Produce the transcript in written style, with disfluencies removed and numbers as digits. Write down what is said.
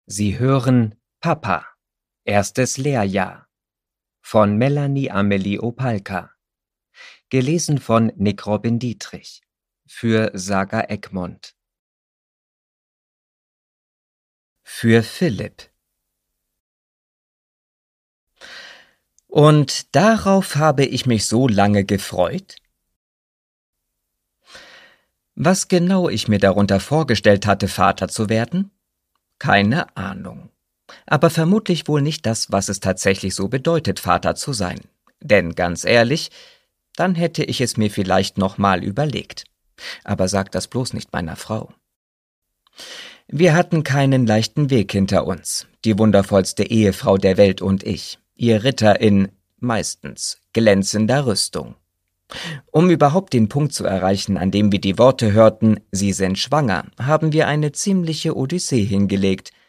Sie hören Papa, erstes Lehrjahr von Melanie Amelie Opalka, gelesen von Nick Robin Dietrich für Saga Egmont. Für Philipp. Und darauf habe ich mich so lange gefreut? Was genau ich mir darunter vorgestellt hatte, Vater zu werden? Keine Ahnung. Aber vermutlich wohl nicht das, was es tatsächlich so bedeutet, Vater zu sein. Denn ganz ehrlich, dann hätte ich es mir vielleicht noch mal überlegt. Aber sag das bloß nicht meiner Frau. Wir hatten keinen leichten Weg hinter uns, die wundervollste Ehefrau der Welt und ich, ihr Ritter in, meistens, glänzender Rüstung. Um überhaupt den Punkt zu erreichen, an dem wir die Worte hörten, Sie sind schwanger, haben wir eine ziemliche Odyssee hingelegt,